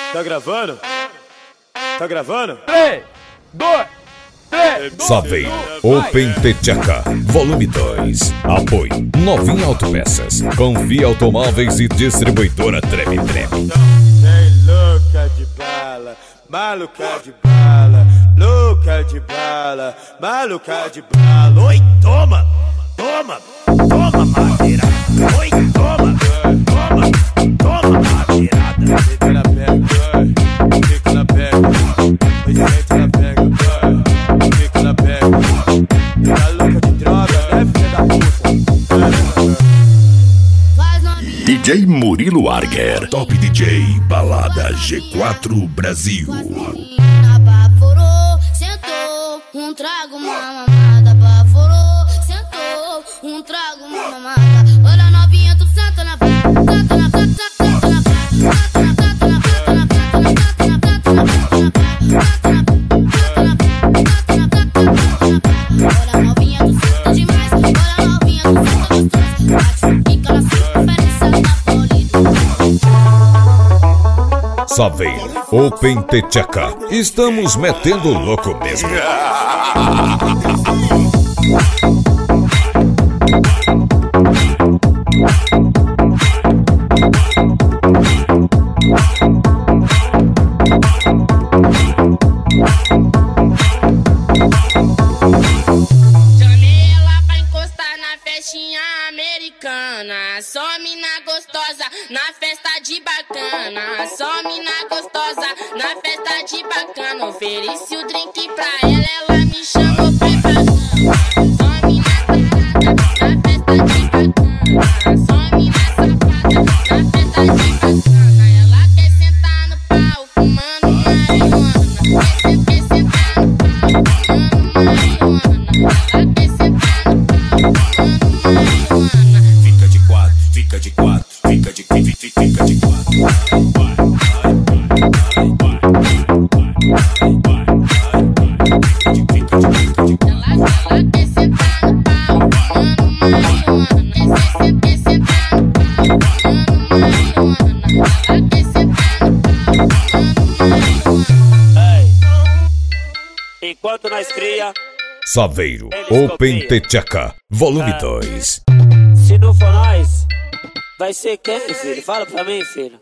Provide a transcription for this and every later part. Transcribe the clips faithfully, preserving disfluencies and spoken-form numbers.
Tá gravando? Tá gravando? três, dois, três, Saveiro Open Tchaka, volume dois. Apoio Novinha Autopeças, Confia Automóveis e Distribuidora Treme Treme. Ei, louca de bala, maluca de bala, louca de bala, maluca de bala. Oi, toma, toma, toma, madeira. Oi, toma, toma, toma, madeira. Fica na pega, fica na pega, fica na pega, fica na pega. Tá louca de droga, né, filha da puta? D J Murilo Arger, Top D J Balada G quatro Brasil. Baforou, sentou, um trago, uma mamada. Baforou, sentou, um trago, uma mamada. Olha novinha, tu senta na prata, senta na prata, senta na prata, senta na prata, na prata, na prata, na prata, na prata, na prata. Olha novinha, tu senta demais. Olha novinha, tu senta gostoso. Bate, fica na circunferência da polícia. Saveiro Open Tchaka, estamos metendo louco mesmo. Janela pra encostar na festinha americana. Só mina gostosa na festa de bacana. Só mina gostosa na festa de bacana. Ofereci o drink pra ela, ela me chamou pra ir pra cama. Só mina tarada na festa de bacana. Só mina safada na festa de bacana. Ela quer sentar no pau fumando marihuana. Quer sentar no pau fumando marihuana. Ela quer sentar no pau fumando marihuana. Fica de quatro, fica de quatro, fica de fica, fica de quatro. Vai, vai, vai, vai, vai, vai, vai. Fica de, fica de, fica de Ela, ela quer sentar no pau fumando marihuana. Quer, quer sentar no pau fumando marihuana. Ela quer sentar no pau fumando marihuana. Ei, enquanto nós cria, Saveiro Open Tchaka, volume dois. se não for nós, vai ser quem, filho? Fala pra mim, filho.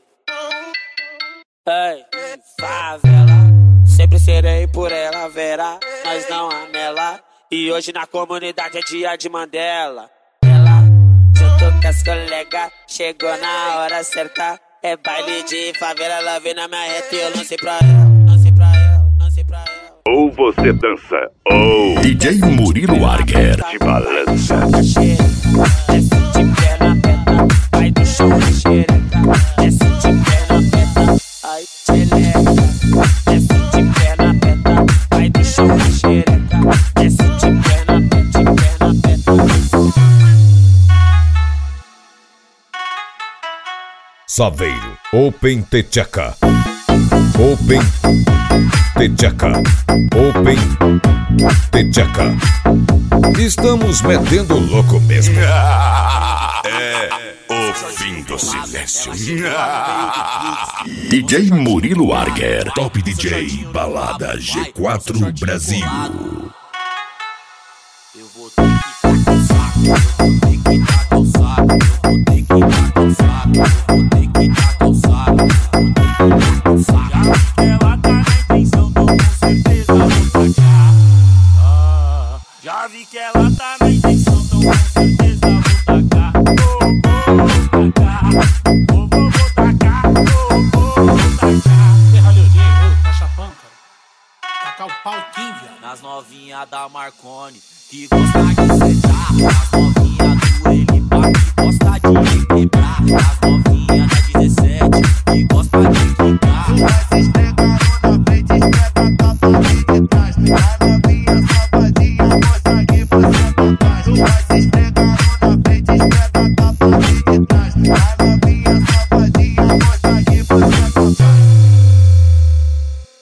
Ei, favela, sempre serei por ela, verá, nós não anela. E hoje na comunidade é dia de Mandela. Ela, junto com as colegas, chegou na hora certa. É baile de favela, ela vem na minha reta e eu lancei pra ela, lancei pra ela, lancei pra ela. Ou você dança, ou D J Murilo Arger te balança. Desce de perna aperta, vai do chão na xereca. Desce de perna aperta, ai xereca. Desce de perna aperta, vai do chão na xereca. Desce de perna aperta, de perna aperta. Saveiro Open Tchaka, Open Tchaka, Open Tchaka, estamos metendo louco mesmo. É o fim do silêncio. D J Murilo Arger, Top D J Balada G quatro Brasil. Eu vou ter que dar com saco, eu vou ter que dar com saco, eu vou ter que dar com saco, eu vou ter que dar com saco, eu vou ter que dar com saco. Ela tá na intenção, então com certeza vou tacar. Ah, já vi que ela tá na intenção, então com certeza vou tacar. Vou, vou tacar, vou, vou, vou tacar, vou, vou tacar. Ferralhudinho, tá chapando, cara. Tacar o pau quinze, viado. Nas novinhas da Marconi, que gosta de sentar.